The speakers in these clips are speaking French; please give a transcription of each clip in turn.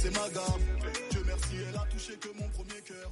c'est ma gamme. Dieu merci, elle a touché que mon premier cœur.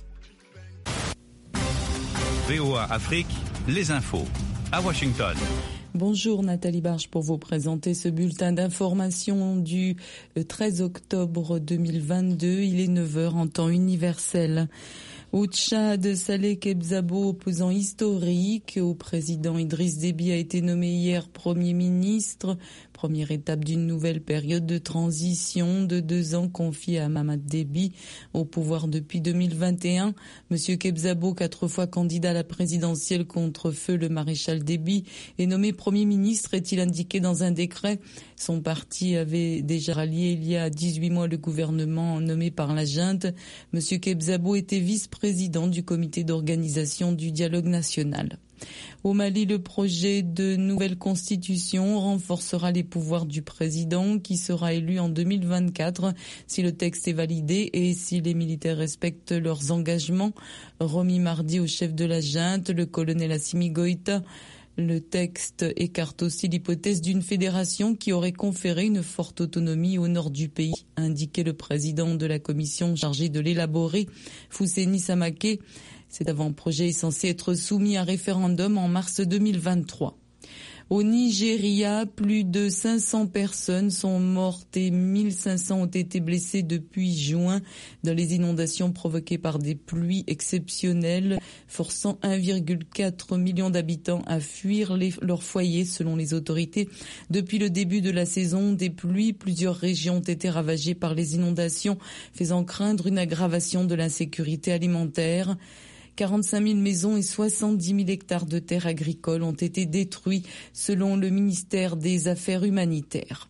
VOA Afrique, les infos, à Washington. Bonjour Nathalie Barge pour vous présenter ce bulletin d'information du 13 octobre 2022. Il est 9h en temps universel. Au Tchad, Saleh Kebzabo, opposant historique au président Idriss Déby, a été nommé hier Premier ministre. Première étape d'une nouvelle période de transition de 2 ans confiée à Mamad Déby au pouvoir depuis 2021. Monsieur Kebzabo, 4 fois candidat à la présidentielle contre feu le maréchal Déby, est nommé Premier ministre, est-il indiqué dans un décret. Son parti avait déjà rallié il y a 18 mois le gouvernement nommé par la junte. Monsieur Kebzabo était vice-président du comité d'organisation du dialogue national. Au Mali, le projet de nouvelle constitution renforcera les pouvoirs du président qui sera élu en 2024 si le texte est validé et si les militaires respectent leurs engagements. Remis mardi au chef de la junte, le colonel Assimi Goïta. Le texte écarte aussi l'hypothèse d'une fédération qui aurait conféré une forte autonomie au nord du pays, a indiqué le président de la commission chargée de l'élaborer, Fousseni Samaké. Cet avant-projet est censé être soumis à référendum en mars 2023. Au Nigeria, plus de 500 personnes sont mortes et 1500 ont été blessées depuis juin dans les inondations provoquées par des pluies exceptionnelles, forçant 1,4 million d'habitants à fuir leurs foyers selon les autorités. Depuis le début de la saison des pluies, plusieurs régions ont été ravagées par les inondations, faisant craindre une aggravation de l'insécurité alimentaire. 45 000 maisons et 70 000 hectares de terres agricoles ont été détruits selon le ministère des Affaires humanitaires.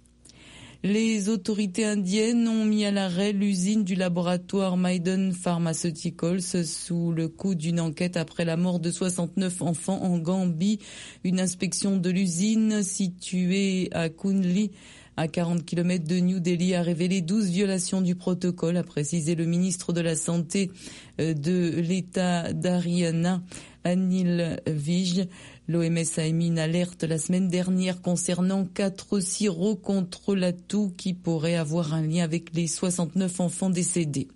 Les autorités indiennes ont mis à l'arrêt l'usine du laboratoire Maiden Pharmaceuticals sous le coup d'une enquête après la mort de 69 enfants en Gambie. Une inspection de l'usine située à Kunli, à 40 km de New Delhi, a révélé 12 violations du protocole, a précisé le ministre de la Santé de l'État d'Haryana, Anil Vij. L'OMS a émis une alerte la semaine dernière concernant 4 sirops contre la toux qui pourraient avoir un lien avec les 69 enfants décédés.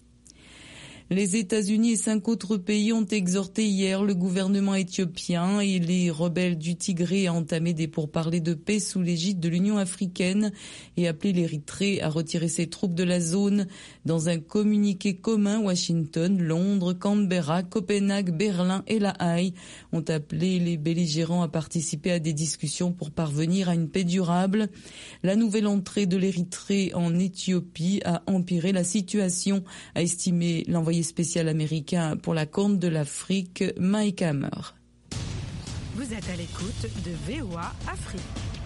Les États-Unis et 5 autres pays ont exhorté hier le gouvernement éthiopien et les rebelles du Tigré à entamer des pourparlers de paix sous l'égide de l'Union africaine et appelé l'Érythrée à retirer ses troupes de la zone. Dans un communiqué commun, Washington, Londres, Canberra, Copenhague, Berlin et La Haye ont appelé les belligérants à participer à des discussions pour parvenir à une paix durable. La nouvelle entrée de l'Érythrée en Éthiopie a empiré la situation, a estimé l'envoyé spécial américain pour la Corne de l'Afrique, Mike Hammer. Vous êtes à l'écoute de VOA Afrique.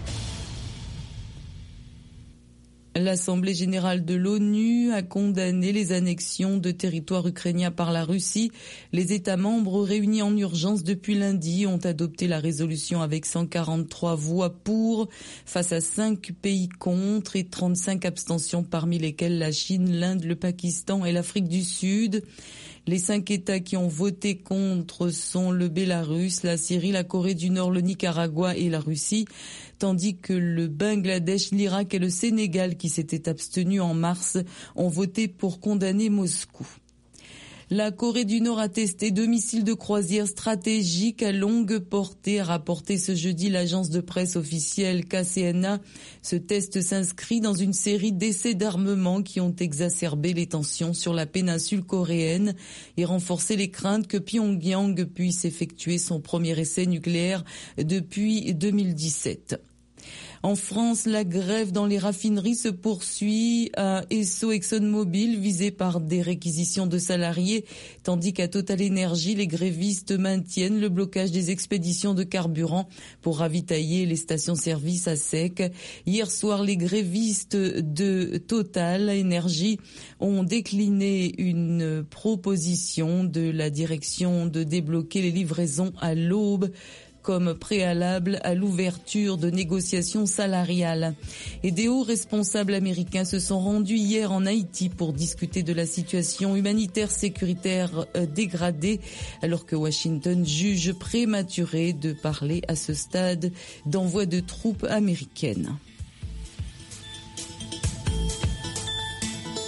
L'Assemblée générale de l'ONU a condamné les annexions de territoires ukrainiens par la Russie. Les États membres réunis en urgence depuis lundi ont adopté la résolution avec 143 voix pour, face à 5 pays contre et 35 abstentions parmi lesquelles la Chine, l'Inde, le Pakistan et l'Afrique du Sud. Les 5 États qui ont voté contre sont le Bélarus, la Syrie, la Corée du Nord, le Nicaragua et la Russie, tandis que le Bangladesh, l'Irak et le Sénégal, qui s'étaient abstenus en mars, ont voté pour condamner Moscou. La Corée du Nord a testé 2 missiles de croisière stratégiques à longue portée, a rapporté ce jeudi l'agence de presse officielle KCNA. Ce test s'inscrit dans une série d'essais d'armement qui ont exacerbé les tensions sur la péninsule coréenne et renforcé les craintes que Pyongyang puisse effectuer son premier essai nucléaire depuis 2017. En France, la grève dans les raffineries se poursuit à Esso ExxonMobil, visée par des réquisitions de salariés, tandis qu'à Total Energy, les grévistes maintiennent le blocage des expéditions de carburant pour ravitailler les stations-service à sec. Hier soir, les grévistes de Total Energy ont décliné une proposition de la direction de débloquer les livraisons à l'aube comme préalable à l'ouverture de négociations salariales. Et des hauts responsables américains se sont rendus hier en Haïti pour discuter de la situation humanitaire sécuritaire dégradée, alors que Washington juge prématuré de parler à ce stade d'envoi de troupes américaines.